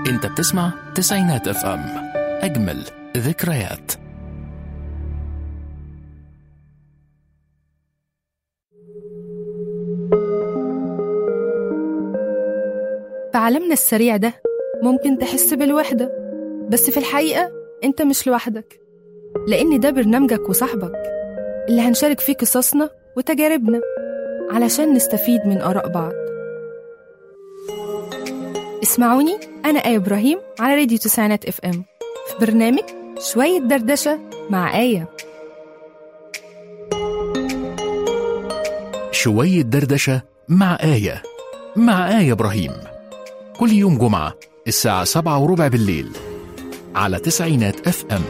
انت بتسمع تسعينات اف ام، اجمل ذكريات. في عالمنا السريع ده ممكن تحس بالوحدة، بس في الحقيقة انت مش لوحدك، لأن ده برنامجك وصاحبك اللي هنشارك فيه قصصنا وتجاربنا علشان نستفيد من آراء بعض. اسمعوني أنا آية إبراهيم على راديو تسعينات اف ام في برنامج شوية دردشة مع آية. شوية دردشة مع آية، مع آية إبراهيم، كل يوم جمعة الساعة 7:15 بالليل على تسعينات اف ام.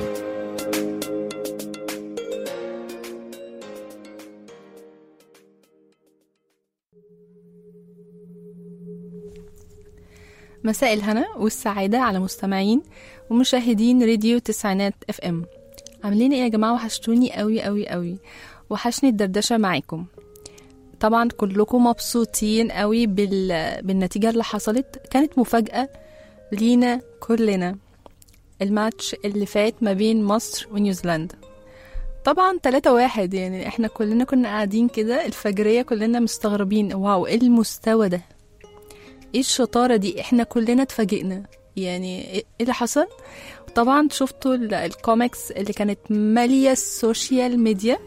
مساء الهنا والسعادة على مستمعين ومشاهدين راديو تسعينات اف ام. عاملين ايه يا جماعة؟ وحشتوني قوي قوي قوي، وحشني الدردشة معاكم. طبعا كلكم مبسوطين قوي بالنتيجة اللي حصلت، كانت مفاجأة لينا كلنا. الماتش اللي فات ما بين مصر ونيوزيلندا طبعا 3-1، يعني احنا كلنا كنا قاعدين كده الفجرية كلنا مستغربين، واو ايه المستوى ده، ايه الشطارة دي، احنا كلنا اتفاجئنا، يعني ايه اللي حصل. طبعا شفتوا الكوميكس اللي كانت مالية السوشيال ميديا.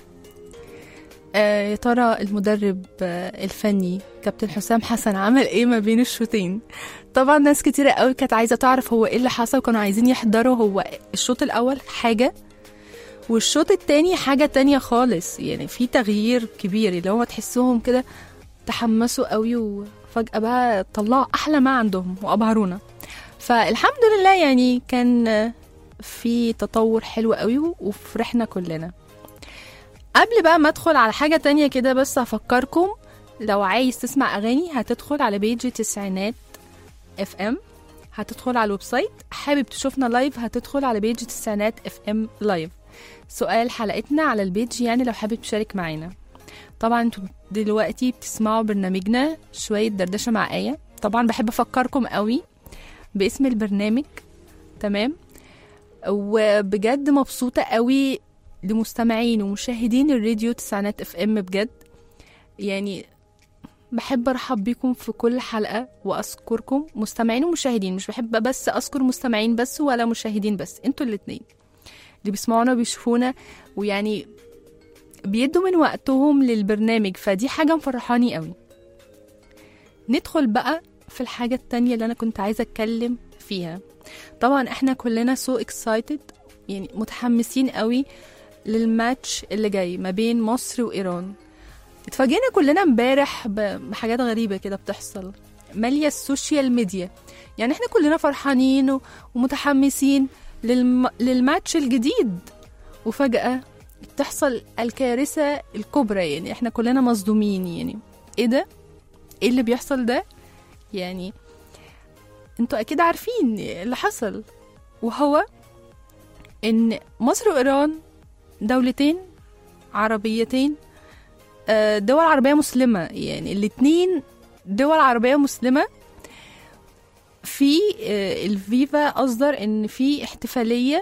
يا ترى المدرب الفني كابتن حسام حسن عمل ايه ما بين الشوطين؟ طبعا ناس كتيرة قوي كانت عايزة تعرف هو ايه اللي حصل، وكانوا عايزين يحضروا هو الشوط الاول حاجة والشوط التاني حاجة تانية خالص، يعني في تغيير كبير اللي هو تحسوهم كده تحمسوا قوي وفجأة بقى طلعوا احلى ما عندهم وابهرونا. فالحمد لله يعني كان في تطور حلو قوي وفرحنا كلنا. قبل بقى ما ادخل على حاجة تانية كده، بس هفكركم لو عايز تسمع اغاني هتدخل على بيج تسعينات اف ام، هتدخل على الويب سايت. حابب تشوفنا لايف هتدخل على بيج تسعينات اف ام لايف. سؤال حلقتنا على البيج، يعني لو حابب تشارك معانا. طبعا انتوا دلوقتي بتسمعوا برنامجنا شوية دردشة مع آية. طبعا بحب افكركم قوي باسم البرنامج، تمام؟ وبجد مبسوطة قوي لمستمعين ومشاهدين الراديو تسعينات اف ام، بجد يعني بحب ارحب بيكم في كل حلقة واذكركم مستمعين ومشاهدين. مش بحب بس اذكر مستمعين بس ولا مشاهدين بس، انتوا الاتنين اللي بيسمعونا وبيشوفونا ويعني بيدوا من وقتهم للبرنامج، فدي حاجة مفرحاني قوي. ندخل بقى في الحاجة التانية اللي انا كنت عايزة اتكلم فيها. طبعا احنا كلنا so excited، يعني متحمسين قوي للماتش اللي جاي ما بين مصر وإيران. اتفاجئنا كلنا امبارح بحاجات غريبة كده بتحصل مالية السوشيال ميديا، يعني احنا كلنا فرحانين ومتحمسين للماتش الجديد، وفجأة تحصل الكارثة الكبرى، يعني احنا كلنا مصدومين. يعني ايه ده؟ ايه اللي بيحصل ده؟ يعني انتوا اكيد عارفين اللي حصل، وهو ان مصر وإيران دولتين عربيتين، دول عربية مسلمة، يعني الاتنين دول عربية مسلمة. في الفيفا أصدر ان في احتفالية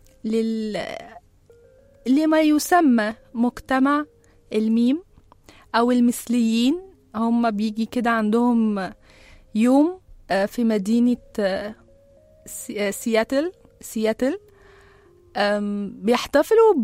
لما يسمى مجتمع الميم او المثليين. هم بيجي كده عندهم يوم في مدينة سياتل بيحتفلوا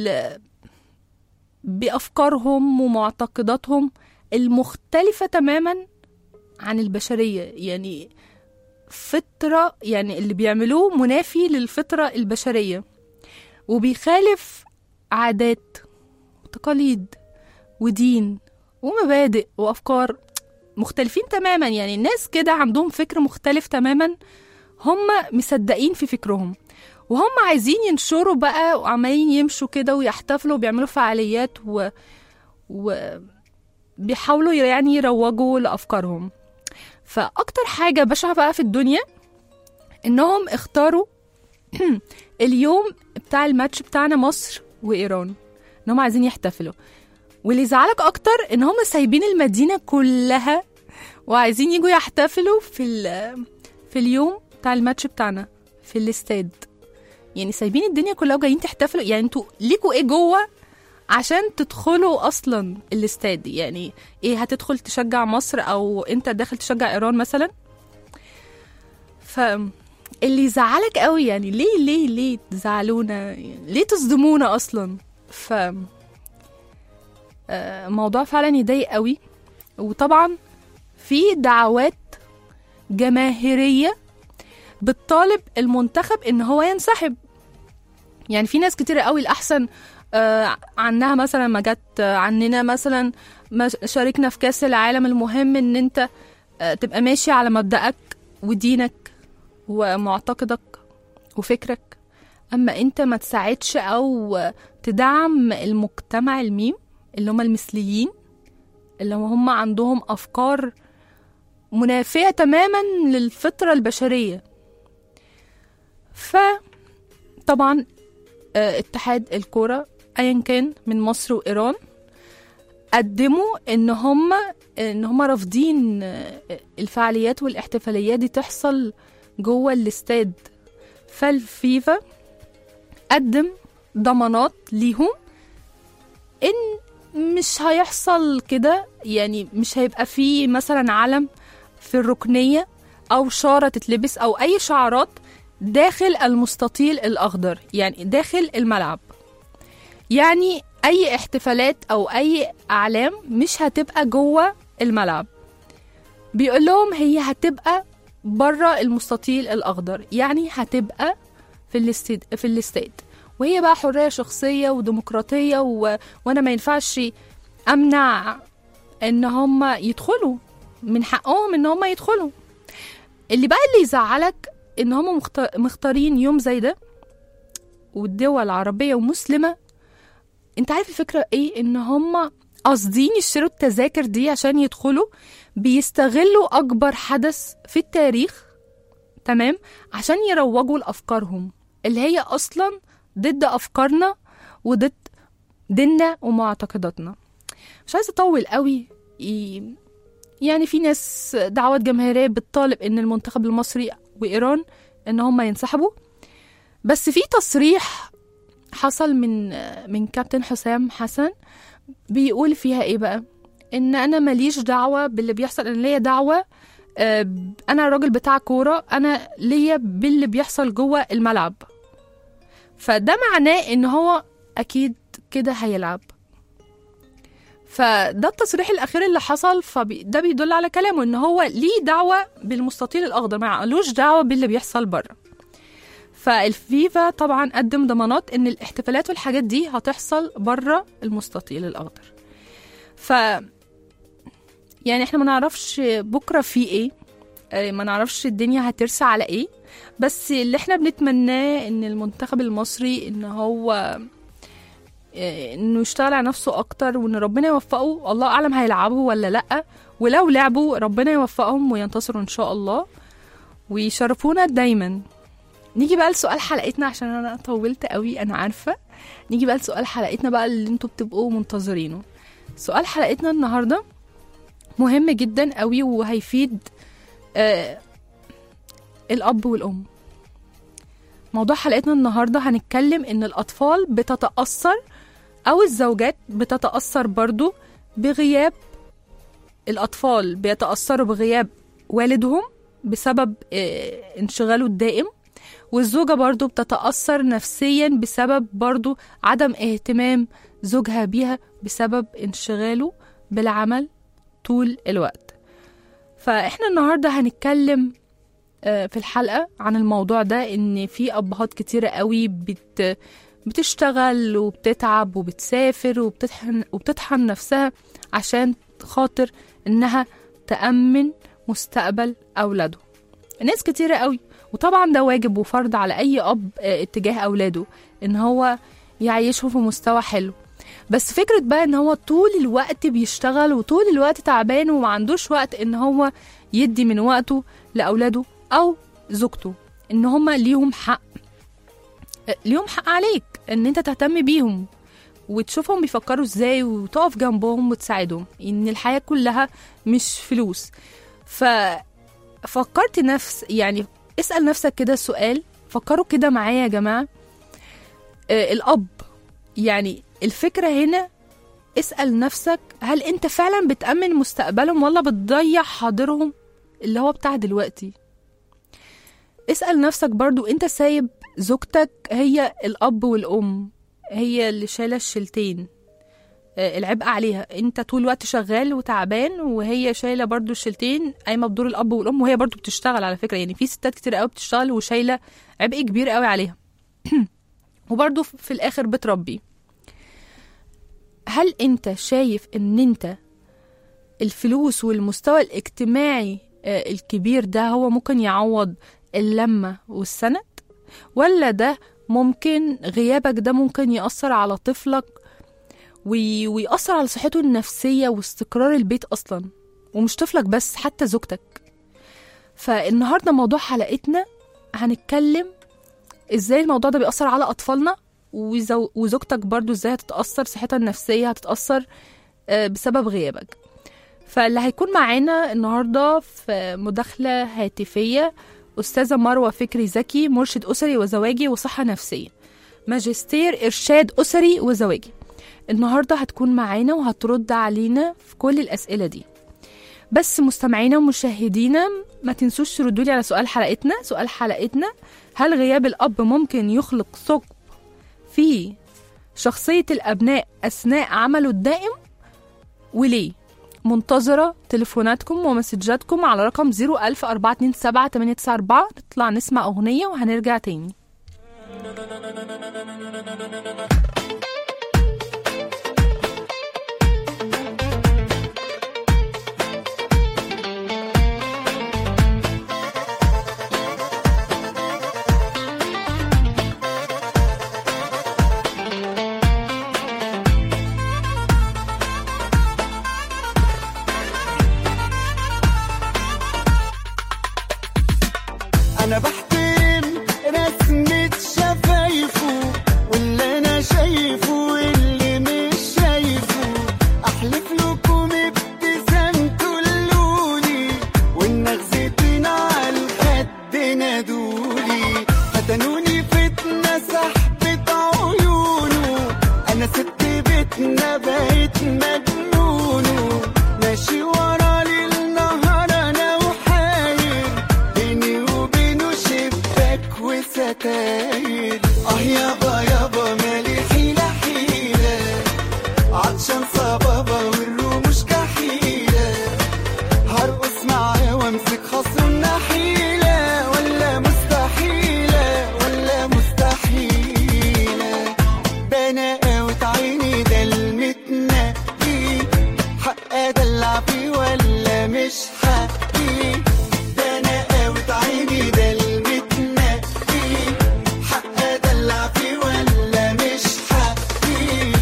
بأفكارهم ومعتقداتهم المختلفة تماما عن البشرية، يعني فطرة، يعني اللي بيعملوه منافي للفطرة البشرية، وبيخالف عادات وتقاليد ودين ومبادئ وأفكار مختلفين تماما. يعني الناس كده عندهم فكر مختلف تماما، هم مصدقين في فكرهم وهم عايزين ينشروا بقى، وعمالين يمشوا كده ويحتفلوا وبيعملوا فعاليات وبيحاولوا يعني يروجوا لأفكارهم. فأكتر حاجة بشعة بقى في الدنيا إنهم اختاروا اليوم بتاع الماتش بتاعنا مصر وإيران، إنهم عايزين يحتفلوا. واللي زعلك أكتر إنهم سايبين المدينة كلها وعايزين يجوا يحتفلوا في اليوم بتاع الماتش بتاعنا في الاستاد، يعني سايبين الدنيا كلها وجايين تحتفلوا. يعني انتوا ليكوا ايه جوه عشان تدخلوا اصلا الاستاد؟ يعني ايه، هتدخل تشجع مصر او انت داخل تشجع ايران مثلا؟ فاللي يزعلك قوي يعني ليه تزعلونا؟ يعني ليه تصدمونا اصلا؟ موضوع فعلا يضايق قوي. وطبعا في دعوات جماهيرية بتطالب المنتخب ان هو ينسحب. يعني في ناس كتير قوي الأحسن عنها مثلا ما جت عننا مثلا ما شاركنا في كاس العالم. المهم ان انت تبقى ماشي على مبدأك ودينك ومعتقدك وفكرك، اما انت ما تساعدش او تدعم المجتمع الميم اللي هم المثليين اللي هم عندهم افكار منافية تماما للفطرة البشرية. فطبعا اتحاد الكرة ايا كان من مصر وايران قدموا ان هم رافضين الفعاليات والاحتفاليات دي تحصل جوه الاستاد. فالفيفا قدم ضمانات ليهم ان مش هيحصل كده، يعني مش هيبقى فيه مثلا علم في الركنية او شارة تتلبس او اي شعارات داخل المستطيل الاخضر، يعني داخل الملعب. يعني اي احتفالات او اي اعلام مش هتبقى جوه الملعب. بيقول لهم هي هتبقى بره المستطيل الاخضر، يعني هتبقى في الاستاد. وهي بقى حرية شخصية وديمقراطية وانا ما ينفعش امنع ان هم يدخلوا، من حقهم ان هم يدخلوا. اللي يزعلك ان هم مختارين يوم زي ده والدول عربية ومسلمة. انت عارف الفكرة ايه؟ ان هم قاصدين يشتروا التذاكر دي عشان يدخلوا، بيستغلوا اكبر حدث في التاريخ، تمام، عشان يروجوا لافكارهم اللي هي اصلا ضد افكارنا وضد ديننا ومعتقداتنا. مش عايزة اطول قوي. يعني في ناس دعوات جماهيرية بتطالب ان المنتخب المصري وايران ان هم ينسحبوا. بس في تصريح حصل من كابتن حسام حسن بيقول فيها ايه بقى؟ ان انا ماليش دعوة باللي بيحصل، ان ليا دعوة، انا راجل بتاع كورة، انا ليا باللي بيحصل جوه الملعب. فده معناه ان هو اكيد كده هيلعب. فده التصريح الاخير اللي حصل، فده بيدل على كلامه ان هو ليه دعوة بالمستطيل الاخضر، ما عقلوش دعوة باللي بيحصل بره. فالفيفا طبعا قدم ضمانات ان الاحتفالات والحاجات دي هتحصل بره المستطيل الاخضر. يعني احنا ما نعرفش بكرة في ايه، ما نعرفش الدنيا هترسى على ايه، بس اللي احنا بنتمناه ان المنتخب المصري انه يشتغل على نفسه اكتر، وان ربنا يوفقه. الله اعلم هيلعبوا ولا لا، ولو لعبوا ربنا يوفقهم وينتصروا ان شاء الله ويشرفونا دايما. نيجي بقى لسؤال حلقتنا عشان انا طولت قوي انا عارفة. نيجي بقى لسؤال حلقتنا بقى اللي انتوا بتبقوا منتظرينه. سؤال حلقتنا النهاردة مهم جدا قوي وهيفيد الأب والأم. موضوع حلقتنا النهاردة هنتكلم إن الأطفال بتتأثر أو الزوجات بتتأثر برضو بغياب الأطفال، بيتأثروا بغياب والدهم بسبب انشغاله الدائم، والزوجة برضو بتتأثر نفسيا بسبب برضو عدم اهتمام زوجها بيها بسبب انشغاله بالعمل طول الوقت. فإحنا النهاردة هنتكلم في الحلقة عن الموضوع ده، إن في أبهات كتيرة قوي بتشتغل وبتتعب وبتسافر وبتطحن نفسها عشان خاطر إنها تأمن مستقبل أولاده. ناس كتيرة قوي، وطبعا ده واجب وفرض على أي أب اتجاه أولاده إن هو يعيشه في مستوى حلو. بس فكرة بقى إن هو طول الوقت بيشتغل وطول الوقت تعبان وما عندوش وقت إن هو يدي من وقته لأولاده أو زوجته، إن هما ليهم حق عليك إن أنت تهتم بيهم وتشوفهم بيفكروا إزاي وتقف جنبهم وتساعدهم، إن الحياة كلها مش فلوس. ففكرت يعني اسأل نفسك كده السؤال، فكروا كده معايا يا جماعة. الأب، يعني الفكرة هنا اسأل نفسك، هل انت فعلا بتأمن مستقبلهم ولا بتضيع حاضرهم اللي هو بتاع دلوقتي؟ اسأل نفسك برضو، انت سايب زوجتك هي الأب والأم، هي اللي شايلة الشيلتين، العبء عليها، انت طول الوقت شغال وتعبان وهي شايلة برضو الشيلتين، قايمة بدور الأب والأم، وهي برضو بتشتغل على فكرة. يعني في ستات كتير قوي بتشتغل وشايلة عبء كبير قوي عليها وبرضو في الآخر بتربي. هل انت شايف ان انت الفلوس والمستوى الاجتماعي الكبير ده هو ممكن يعوض اللمة والسند، ولا ده ممكن غيابك ده ممكن يأثر على طفلك ويأثر على صحته النفسية واستقرار البيت أصلا، ومش طفلك بس، حتى زوجتك. فالنهاردة موضوع حلقتنا هنتكلم ازاي الموضوع ده بيأثر على أطفالنا، وزوجتك برضو ازاي هتتأثر، صحتها النفسية هتتأثر بسبب غيابك. فاللي هيكون معانا النهاردة في مداخلة هاتفية أستاذة مروة فكري زكي، مرشد أسري وزواجي وصحة نفسية، ماجستير إرشاد أسري وزواجي. النهاردة هتكون معانا وهترد علينا في كل الأسئلة دي. بس مستمعينا ومشاهدينا ما تنسوش تردولي على سؤال حلقتنا، هل غياب الأب ممكن يخلق ثقب في شخصية الأبناء أثناء عمله الدائم، وليه؟ منتظرة تليفوناتكم ومسجاتكم على رقم 01427 نطلع نسمع أغنية وهنرجع تاني. أنا بحترم رسمة شفايفه، واللي أنا شايفه واللي مش شايفه، أحلف لكم ابتسامته اللولي، والنغزتين على الخد نادولي، فتنوني فتنة سحبة عيونه، أنا سبت بيتنا بقيت مجنونه، ماشي ورا ليل نهار أنا وحاير، بيني وبينه شباك وستاير. يابا يابا مالي حيلة حيلة، عطشان صبابة والرموش كحيلة، هرقص معاه وامسك خصمنا حيلة، ولا مستحيلة ولا مستحيلة، ده أنا قاوت عيني ده المتنقي، حق أدلع فيه ولا مش حقي، ده أنا قاوت عيني ده المتنقي، حق أدلع فيه ولا مش حقي.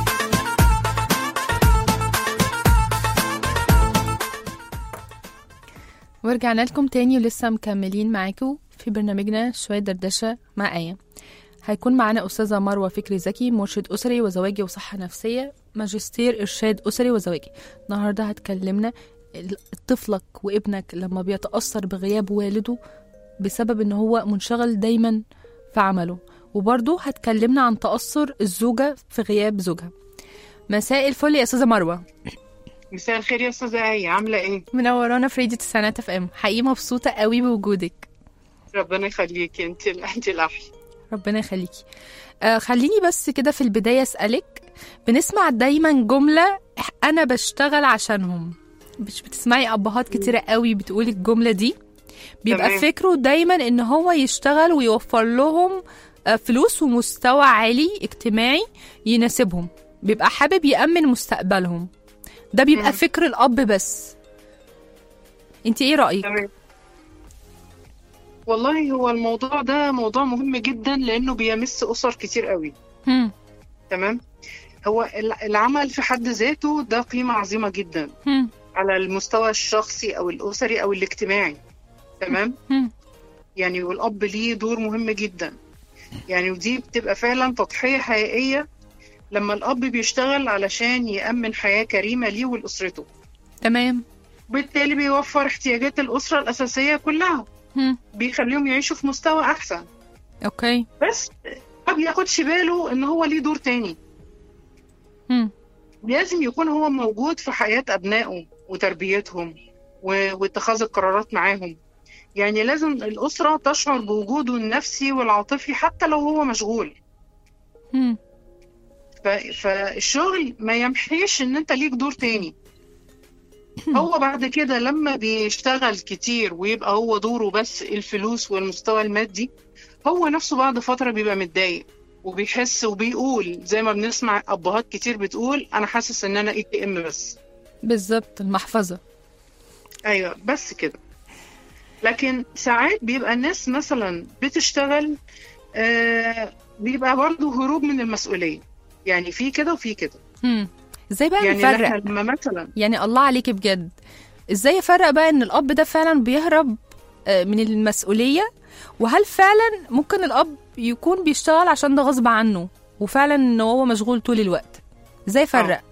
ورجعنا لكم تاني ولسه مكملين معاكم في برنامجنا شوية دردشة مع آية. هيكون معانا أستاذة مروة فكري زكي، مرشد أسري وزواجي وصحة نفسية، ماجستير إرشاد أسري وزواجي. النهاردة هتكلمنا طفلك وابنك لما بيتأثر بغياب والده بسبب إن هو منشغل دايما في عمله، وبرضه هتكلمنا عن تأثر الزوجة في غياب زوجها. مساء الفل يا أستاذة مروة. مساء الخير يا استاذه آية، عامله ايه؟ منورانا في راديو تسعينات اف ام، حقيقي مبسوطه قوي بوجودك. ربنا يخليكي، انت الاحلى. ربنا يخليكي. خليني بس كده في البدايه اسالك، بنسمع دايما جمله انا بشتغل عشانهم، مش بتسمعي ابهات كتيره قوي بتقول الجمله دي؟ بيبقى تمام. فكره دايما ان هو يشتغل ويوفر لهم فلوس ومستوى عالي اجتماعي يناسبهم، بيبقى حابب يأمن مستقبلهم، ده بيبقى فكر الأب بس. انت ايه رأيك؟ تمام. والله هو الموضوع ده موضوع مهم جدا لانه بيمس اسر كتير قوي. تمام. هو العمل في حد ذاته ده قيمة عظيمة جدا على المستوى الشخصي او الاسري او الاجتماعي. تمام. يعني والاب ليه دور مهم جدا، يعني ودي بتبقى فعلا تضحية حقيقية لما الأب بيشتغل علشان يأمن حياة كريمة ليه ولأسرته. تمام. بالتالي بيوفر احتياجات الأسرة الأساسية كلها. بيخليهم يعيشوا في مستوى احسن. اوكي. بس ما بياخدش باله ان هو ليه دور تاني. لازم يكون هو موجود في حياة ابنائه وتربيتهم واتخاذ القرارات معاهم. يعني لازم الأسرة تشعر بوجوده النفسي والعاطفي حتى لو هو مشغول. فالشغل ما يمحيش ان انت ليك دور تاني. هو بعد كده لما بيشتغل كتير ويبقى هو دوره بس الفلوس والمستوى المادي، هو نفسه بعد فترة بيبقى متضايق وبيحس وبيقول زي ما بنسمع أبهات كتير بتقول أنا حاسس إن أنا ATM بس. بالظبط، المحفظة. أيوة بس كده. لكن ساعات بيبقى الناس مثلا بتشتغل بيبقى برضه هروب من المسؤولية. يعني في كده وفي كده. ازاي بقى يعني نفرق؟ لما مثلا يعني الله عليكي بجد، ازاي افرق بقى ان الاب ده فعلا بيهرب من المسؤولية، وهل فعلا ممكن الاب يكون بيشتغل عشان ده غصب عنه وفعلا ان هو مشغول طول الوقت؟ ازاي افرق؟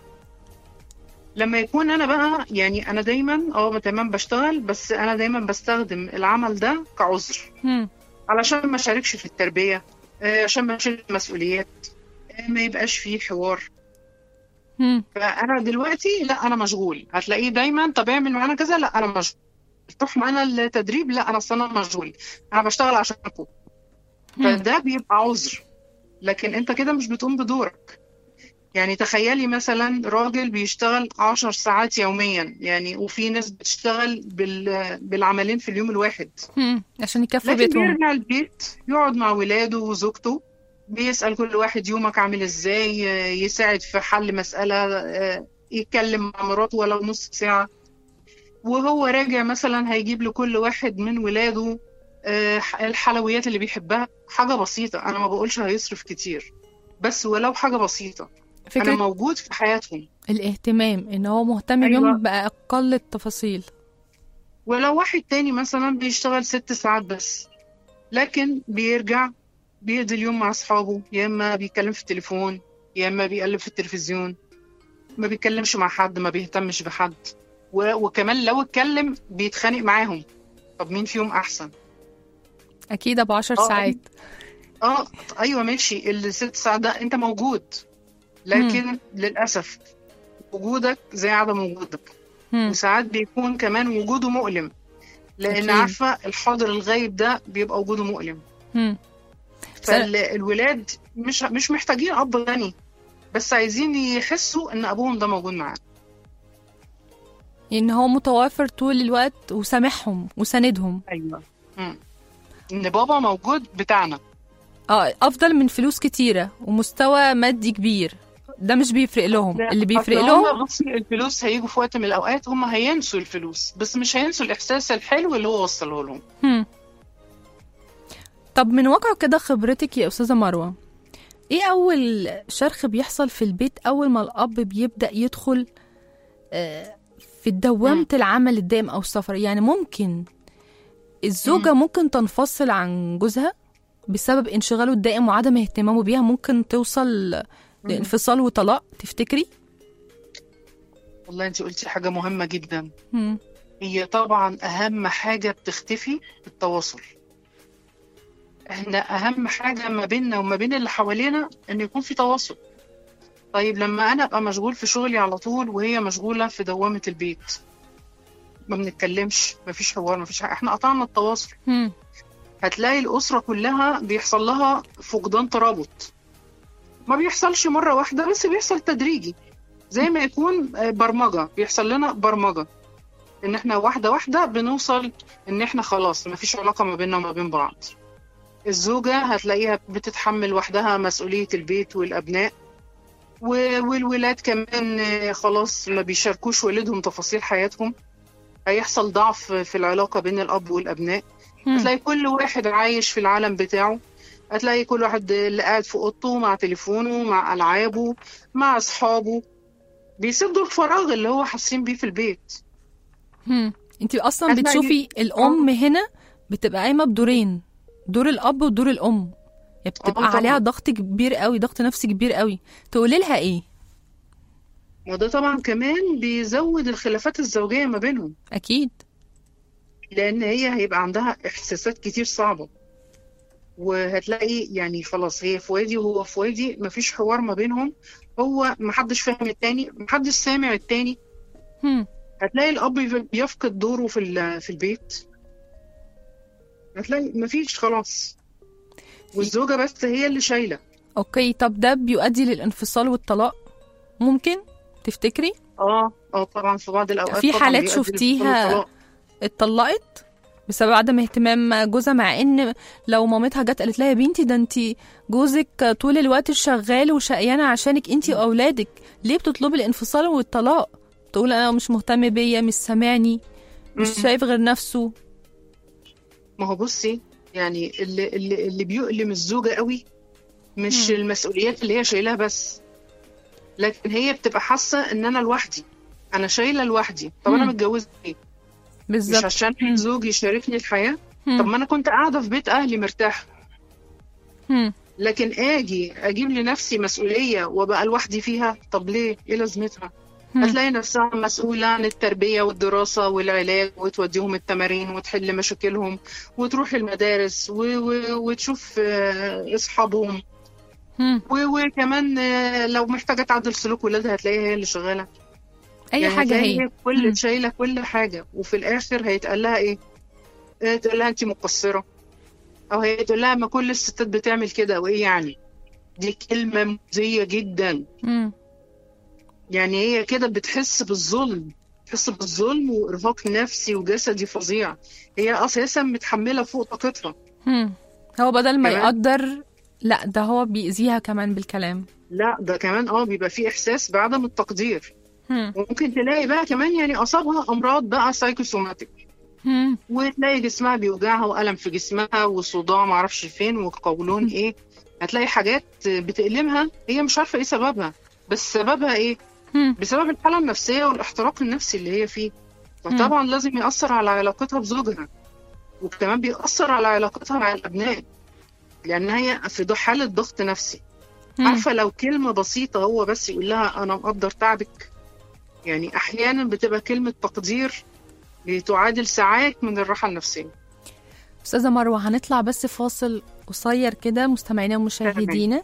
لما يكون انا بقى يعني انا دايما تمام بشتغل، بس انا دايما بستخدم العمل ده كعذر علشان ما اشاركش في التربية، عشان ما اشيل مسؤوليات، ما يبقاش فيه حوار. فانا دلوقتي لا انا مشغول. هتلاقيه دايما طب اعمل معانا كذا، لا انا مشغول. تروح معانا التدريب، لا انا اصلا مشغول، انا بشتغل عشانكم. فده بيبقى عذر، لكن انت كده مش بتقوم بدورك. يعني تخيلي مثلا راجل بيشتغل 10 ساعات يوميا، يعني وفي ناس بتشتغل بالعملين في اليوم الواحد عشان يكفوا بيتهم. لكن بيرجع البيت يقعد مع ولاده وزوجته، بيسأل كل واحد يومك عامل ازاي، يساعد في حل مسألة، يتكلم مع مراته ولو نص ساعة. وهو راجع مثلا هيجيب لكل واحد من ولاده الحلويات اللي بيحبها. حاجة بسيطة، أنا ما بقولش هيصرف كتير، بس ولو حاجة بسيطة أنا موجود في حياتهم. الاهتمام إن هو مهتم بيهم بأقل التفاصيل. ولو واحد تاني مثلا بيشتغل 6 ساعات بس، لكن بيرجع بيقضي اليوم مع أصحابه، يا إما بيتكلم في التليفون يا إما بيقلب في التلفزيون، ما بيتكلمش مع حد، ما بيهتمش بحد، وكمان لو اتكلم بيتخانق معاهم. طب مين فيهم أحسن؟ أكيد أبو 10 ساعات. أيوة ماشي، ال6 ساعات ده أنت موجود، لكن للأسف وجودك زي عدم وجودك. وساعات بيكون كمان وجوده مؤلم، لأن أكيد. عارفة الحاضر الغايب ده بيبقى وجوده مؤلم. فالولاد مش محتاجين أب غني، بس عايزين يحسوا إن أبوهم ده موجود معاه، إن هو متوافر طول الوقت وسامحهم وساندهم. أيوة. إن بابا موجود بتاعنا. أفضل من فلوس كتيرة ومستوى مادي كبير، ده مش بيفرق لهم. اللي بيفرق لهم الفلوس. هيجوا في وقت من الأوقات هم هينسوا الفلوس، بس مش هينسوا الإحساس الحلو اللي هو وصله لهم. طب من واقع كده خبرتك يا أستاذة مروة، إيه أول شرخ بيحصل في البيت أول ما الأب بيبدأ يدخل في دوامة العمل الدائم أو السفر؟ يعني ممكن الزوجة ممكن تنفصل عن جوزها بسبب انشغاله الدائم وعدم اهتمامه بيها، ممكن توصل لانفصال وطلاق، تفتكري؟ والله انت قلتي حاجة مهمة جدا. هي طبعا أهم حاجة بتختفي التواصل. احنا أهم حاجة ما بيننا وما بين اللي حوالينا إن يكون في تواصل. طيب لما أنا أبقى مشغول في شغلي على طول وهي مشغولة في دوامة البيت، ما بنتكلمش، ما فيش حوار، ما فيش حاجة، احنا قطعنا التواصل. هتلاقي الأسرة كلها بيحصل لها فقدان ترابط. ما بيحصلش مرة واحدة، بس بيحصل تدريجي، زي ما يكون برمجة. بيحصل لنا برمجة إن احنا واحدة واحدة بنوصل إن احنا خلاص ما فيش علاقة ما بيننا وما بين بعض. الزوجة هتلاقيها بتتحمل وحدها مسؤولية البيت والأبناء، والولاد كمان خلاص ما بيشاركوش والدهم تفاصيل حياتهم. هيحصل ضعف في العلاقة بين الأب والأبناء. هتلاقي كل واحد عايش في العالم بتاعه. هتلاقي كل واحد اللي قاعد في أوضته مع تليفونه مع ألعابه مع أصحابه، بيسدوا الفراغ اللي هو حاسين بيه في البيت. انتي أصلا بتشوفي الأم هنا بتبقى قايمة بدورين، دور الأب ودور الأم. بتبقى عليها ضغط كبير قوي، ضغط نفسي كبير قوي. تقولي لها ايه؟ وده طبعا كمان بيزود الخلافات الزوجية ما بينهم. أكيد. لان هي هيبقى عندها احساسات كتير صعبة، وهتلاقي يعني خلاص هي في وادي وهو في وادي، مفيش حوار ما بينهم، هو محدش فاهم التاني، محدش سامع التاني. هتلاقي الأب بيفقد دوره في البيت، هتلاقي مفيش خلاص، والزوجة بس هي اللي شايلة. اوكي، طب ده بيؤدي للانفصال والطلاق ممكن تفتكري؟ طبعا في بعض الأوقات في حالات شفتيها اتطلقت بسبب عدم اهتمام جوزها، مع ان لو مامتها جت قالت لها يا بنتي ده انت جوزك طول الوقت شغال وشقيانه عشانك انت واولادك، ليه بتطلبي الانفصال والطلاق؟ تقول انا مش مهتم بيا، مش سامعني، مش شايف غير نفسه. ما هو بصي، يعني اللي بيؤلم الزوجه قوي مش المسؤوليات اللي هي شايلها بس، لكن هي بتبقى حاسه ان انا لوحدي، انا شايله لوحدي. طب انا متجوزه ليه؟ بالظبط، مش عشان زوجي يشاركني الحياه. طب ما انا كنت قاعده في بيت اهلي مرتاحه، لكن اجيب لنفسي مسؤوليه وبقى لوحدي فيها. طب ليه؟ ايه لازمتها؟ هتلاقي نفسها مسؤولة عن التربية والدراسة والعلاج، وتوديهم التمارين وتحل مشاكلهم وتروح المدارس وتشوف أصحابهم، وكمان لو محتاجة تعدل سلوك ولادها هتلاقيها هي اللي شغالة. أي يعني حاجة هي شايلة كل حاجة، وفي الآخر هيتقال لها إيه؟ تقول لها أنت مقصرة، أو هي تقول لها ما كل الستات بتعمل كده، وإيه يعني؟ دي كلمة مؤذية جدا. يعني هي كده بتحس بالظلم، وإرهاق نفسي وجسدي فظيع. هي أساسا متحملة فوق طاقتها. هو بدل ما يقدر، لا ده هو بيأذيها كمان بالكلام. لا ده كمان بيبقى فيه إحساس بعدم التقدير. وممكن تلاقي بقى كمان يعني أصابها أمراض بقى سايكوسوماتيك، وتلاقي جسمها بيوجعها وألم في جسمها وصداع معرفش فين وقولون إيه. هتلاقي حاجات بتألمها هي مش عارفة إيه سببها، بس سببها إيه؟ بسبب الحالة النفسية والاحتراق النفسي اللي هي فيه. فطبعا لازم يأثر على علاقتها بزوجها، وكمان بيأثر على علاقتها مع الأبناء، لأن هي في حالة ضغط نفسي. عارفة لو كلمة بسيطة هو بس يقول لها أنا مقدر تعبك، يعني أحيانا بتبقى كلمة تقدير بتعادل ساعات من الراحة النفسية. أستاذة مروة، هنطلع بس فاصل قصير كده مستمعينا ومشاهدينا.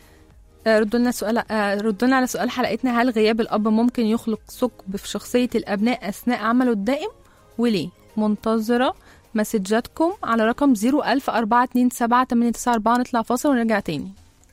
ردنا على سؤال حلقتنا: هل غياب الأب ممكن يخلق ثقب في شخصية الأبناء أثناء عمله الدائم؟ وليه؟ منتظرة مسجاتكم على رقم 010427894. نطلع فاصل ونرجع تاني.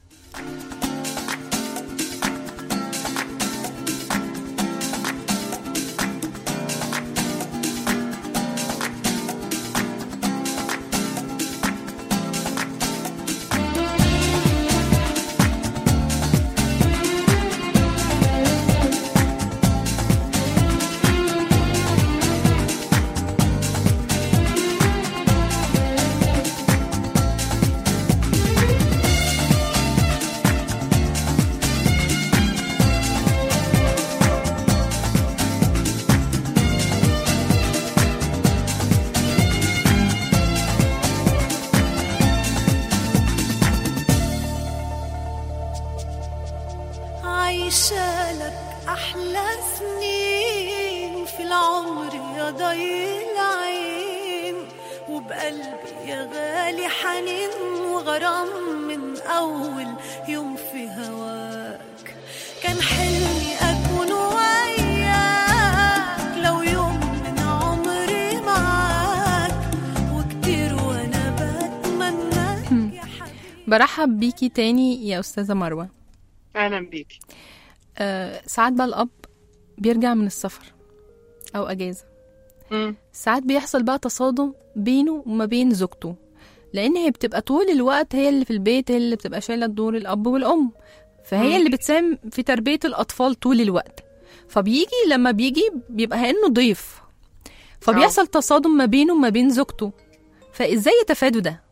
برحب بيكي تاني يا أستاذة مروة. أهلا بيكي. ساعات بقى الأب بيرجع من السفر أو أجازة، ساعات بيحصل بقى تصادم بينه وما بين زوجته، لأن هي بتبقى طول الوقت هي اللي في البيت، هي اللي بتبقى شايلة دور الأب والأم، فهي اللي بتساهم في تربية الأطفال طول الوقت. فبيجي لما بيبقى كأنه ضيف، فبيحصل تصادم ما بينه وما بين زوجته. فإزاي يتفادوا ده؟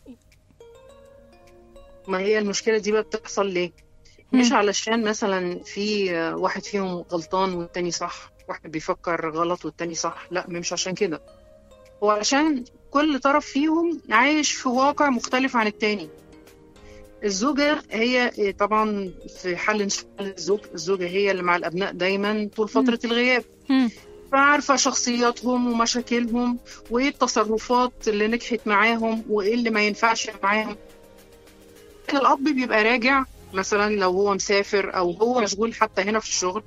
ما هي المشكلة دي بقى بتحصل ليه؟ مش علشان مثلا في واحد فيهم غلطان والتاني صح، واحد بيفكر غلط والتاني صح، لا مش عشان كده. هو عشان كل طرف فيهم عايش في واقع مختلف عن التاني. الزوجة هي طبعا في حال انشغال الزوجة هي اللي مع الأبناء دايما طول فترة الغياب، فعارفة شخصياتهم ومشاكلهم وايه التصرفات اللي نجحت معاهم وايه اللي ما ينفعش معاهم. الأب بيبقى راجع مثلا لو هو مسافر أو هو مشغول حتى هنا في الشغل،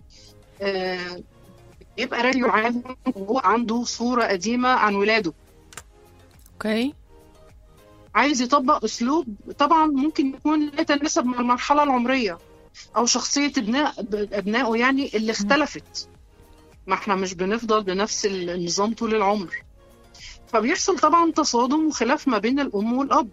يبقى راجع معاهم وهو عنده صورة قديمة عن ولاده. اوكي. عايز يطبق أسلوب طبعا ممكن يكون لا يتناسب مع المرحلة العمرية أو شخصية أبنائه يعني اللي اختلفت. ما احنا مش بنفضل بنفس النظام طول العمر، فبيحصل طبعا تصادم وخلاف ما بين الأم والأب.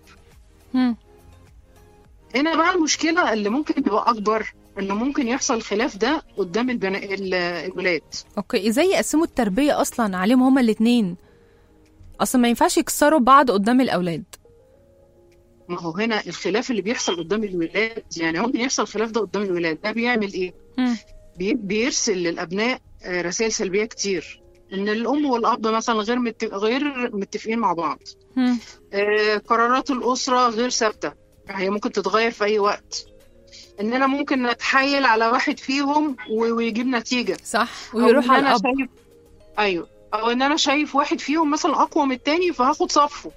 هنا بقى المشكلة اللي ممكن تبقى أكبر، إنه ممكن يحصل الخلاف ده قدام الولاد. اوكي، ازاي يقسموا التربية أصلا عليهم هما الاتنين؟ أصلا ما ينفعش يكسروا بعض قدام الأولاد. ما هو هنا الخلاف اللي بيحصل قدام الولاد، يعني ممكن يحصل الخلاف ده قدام الولاد، ده بيعمل إيه؟ بيرسل للأبناء رسائل سلبية كتير، إن الأم والأب مثلا غير متفقين مع بعض. قرارات الأسرة غير ثابتة، هي ممكن تتغير في أي وقت. إننا ممكن نتحايل على واحد فيهم ويجيب نتيجة، صح، ويروح على الأب. أيوه، أو إن أنا شايف واحد فيهم مثلا أقوى من التاني فهاخد صفه.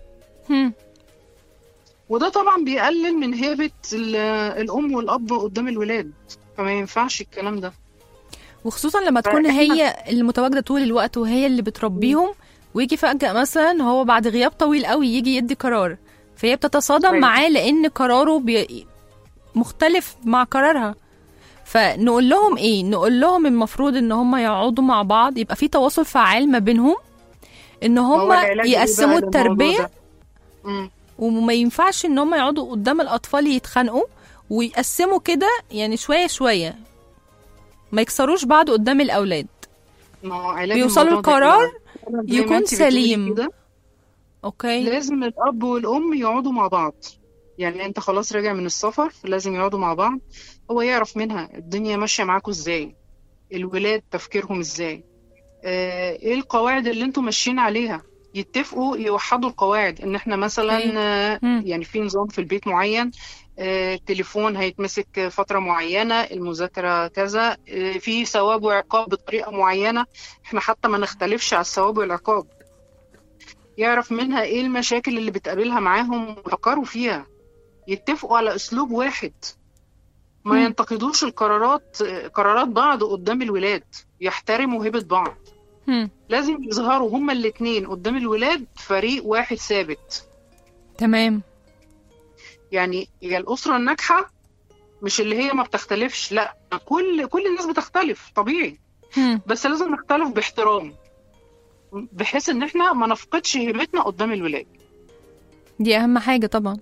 وده طبعا بيقلل من هيبة الأم والأب قدام الولاد، فما ينفعش الكلام ده. وخصوصا لما تكون هي اللي متواجدة طول الوقت وهي اللي بتربيهم، ويجي فجأة مثلا هو بعد غياب طويل قوي يجي يدي قرار، فهي بتتصادم معاه لأن قراره مختلف مع قرارها. فنقول لهم ايه؟ نقول لهم المفروض ان هم يقعدوا مع بعض، يبقى في تواصل فعال ما بينهم، ان هم يقسموا التربية. وما ينفعش ان هم يقعدوا قدام الأطفال يتخانقوا، ويقسموا كده يعني شوية شوية، ما يكسروش بعض قدام الأولاد، بيوصلوا القرار يكون سليم. اوكي، لازم الأب والأم يقعدوا مع بعض. يعني انت خلاص راجع من السفر، لازم يقعدوا مع بعض، هو يعرف منها الدنيا ماشية معاكم ازاي، الولاد تفكيرهم ازاي، ايه القواعد اللي انتوا ماشيين عليها. يتفقوا يوحدوا القواعد، ان احنا مثلا يعني في نظام في البيت معين، التليفون هيتمسك فترة معينة، المذاكرة كذا، في ثواب وعقاب بطريقة معينة، احنا حتى ما نختلفش على الثواب والعقاب. يعرف منها ايه المشاكل اللي بتقابلها معاهم ويفكروا فيها، يتفقوا على اسلوب واحد، ما ينتقدوش قرارات بعض قدام الولاد، يحترموا هيبة بعض. لازم يظهروا هما الاتنين قدام الولاد فريق واحد ثابت. تمام. يعني هي الأسرة الناجحة مش اللي هي ما بتختلفش، لا، كل الناس بتختلف طبيعي، بس لازم نختلف باحترام، بحيث ان احنا ما نفقدش هيبتنا قدام الولاد. دي اهم حاجة طبعا.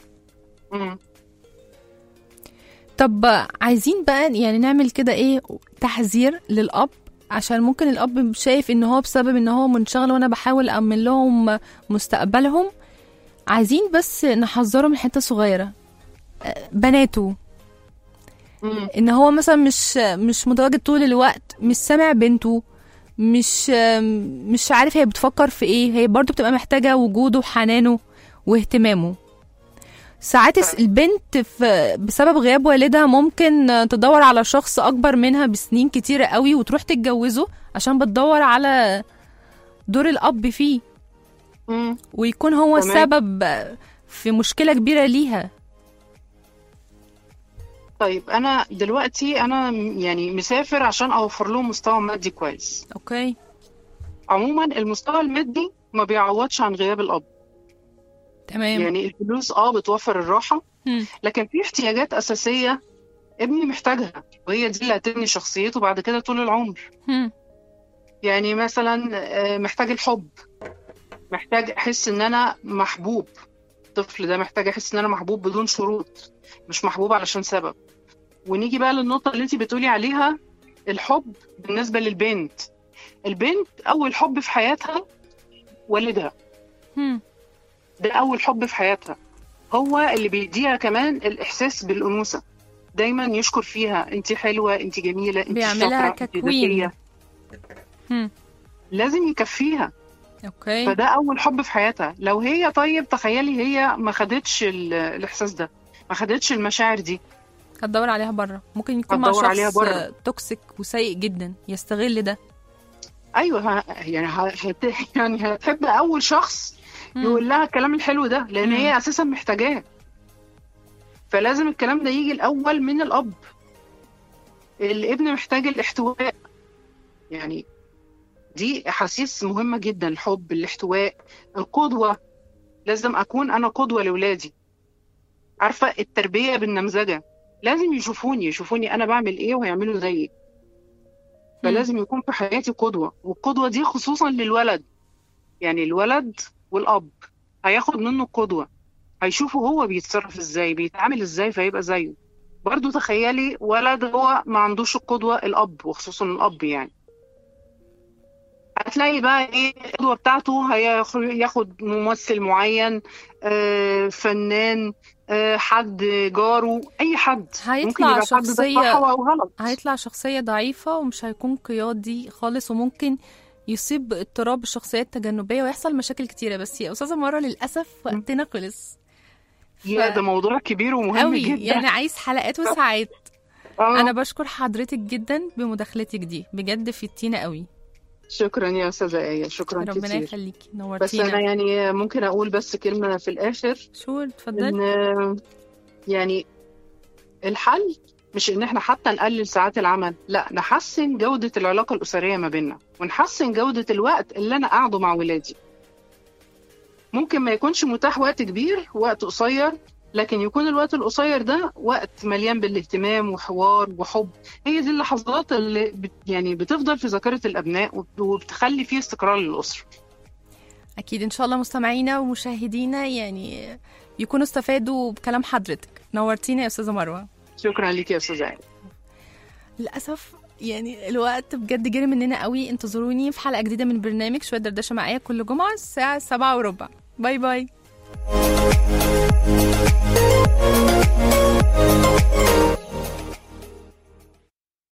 طب عايزين بقى يعني نعمل كده ايه، تحذير للأب، عشان ممكن الأب شايف ان هو بسبب ان هو منشغل وانا بحاول أأمن لهم مستقبلهم. عايزين بس نحذره من حتة صغيرة، بناته، ان هو مثلا مش متواجد طول الوقت، مش سامع بنته، مش عارف هي بتفكر في ايه، هي برضو بتبقى محتاجة وجوده وحنانه واهتمامه. ساعات البنت بسبب غياب والدها ممكن تدور على شخص أكبر منها بسنين كتيرة قوي وتروح تتجوزه عشان بتدور على دور الأب فيه، ويكون هو السبب في مشكلة كبيرة ليها. طيب أنا دلوقتي يعني مسافر عشان أوفر لهم مستوى مادي كويس. أوكي. عموما المستوى المادي ما بيعوضش عن غياب الأب. تمام. يعني الفلوس بتوفر الراحة، لكن في احتياجات أساسية ابني محتاجها، وهي دي اللي هتبني شخصيته بعد كده طول العمر. يعني مثلا محتاج الحب، محتاج أحس إن أنا محبوب. الطفل ده محتاج أحس إن أنا محبوب بدون شروط، مش محبوب علشان سبب. ونيجي بقى للنقطة اللي انتي بتقولي عليها، الحب بالنسبة للبنت. البنت أول حب في حياتها والدها، ده أول حب في حياتها، هو اللي بيديها كمان الإحساس بالأنوثة، دايما يشكر فيها، انتي حلوة، انتي جميلة، انتي بيعملها ككوين. لازم يكفيها. اوكي. فده أول حب في حياتها. لو هي طيب تخيلي هي ما خدتش الإحساس ده، ما خدتش المشاعر دي، هتدور عليها بره. ممكن يكون مع شخص توكسيك وسيء جدا يستغل ده. ايوه يعني هتحب اول شخص يقول لها الكلام الحلو ده، لان هي اساسا محتاجاه. فلازم الكلام ده يجي الاول من الاب. الابن محتاج الاحتواء، يعني دي احاسيس مهمه جدا، الحب، الاحتواء، القدوه. لازم اكون انا قدوه لاولادي. عارفه التربيه بالنمذجه، لازم يشوفوني انا بعمل ايه وهيعملوا زيي. فلازم يكون في حياتي قدوه، والقدوه دي خصوصا للولد. يعني الولد والاب هياخد منه القدوه، هيشوفه هو بيتصرف ازاي، بيتعامل ازاي، فيبقى زيه. برضو تخيلي ولد هو ما عندوش القدوه، الاب وخصوصا الاب، يعني هتلاقي بقى ايه القدوه بتاعته؟ هياخد ممثل معين، فنان، حد جاره، اي حد ممكن يبقى حد ده صح او غلط. هيطلع شخصيه ضعيفه ومش هيكون قيادي خالص، وممكن يصيب باضطراب الشخصيات التجنبيه ويحصل مشاكل كتيره. بس يا استاذه مروه للاسف وقتنا خلص. يا ده موضوع كبير ومهم جدا، يعني عايز حلقات وساعات. انا بشكر حضرتك جدا بمداخلتك دي، بجد فدتينا قوي. شكرا يا استاذه ايه، شكرا كتير. ربنا يخليكي، نورتينا. بس انا يعني ممكن اقول بس كلمه في الاخر؟ شو اتفضلي. إن يعني الحل مش ان احنا حتى نقلل ساعات العمل، لا، نحسن جوده العلاقه الاسريه ما بيننا، ونحسن جوده الوقت اللي انا قاعده مع ولادي. ممكن ما يكونش متاح وقت كبير، وقت قصير، لكن يكون الوقت القصير ده وقت مليان بالاهتمام وحوار وحب. هي دي اللحظات اللي يعني بتفضل في ذاكرة الأبناء وبتخلي فيه استقرار للأسرة. أكيد إن شاء الله مستمعينا ومشاهدينا يعني يكونوا استفادوا بكلام حضرتك. نورتينا يا أستاذة مروة. شكرا لك يا أستاذة عائلة. للأسف يعني الوقت بجد جري مننا قوي. انتظروني في حلقة جديدة من برنامج شوية دردشة معايا كل جمعة الساعة 7:15. باي باي.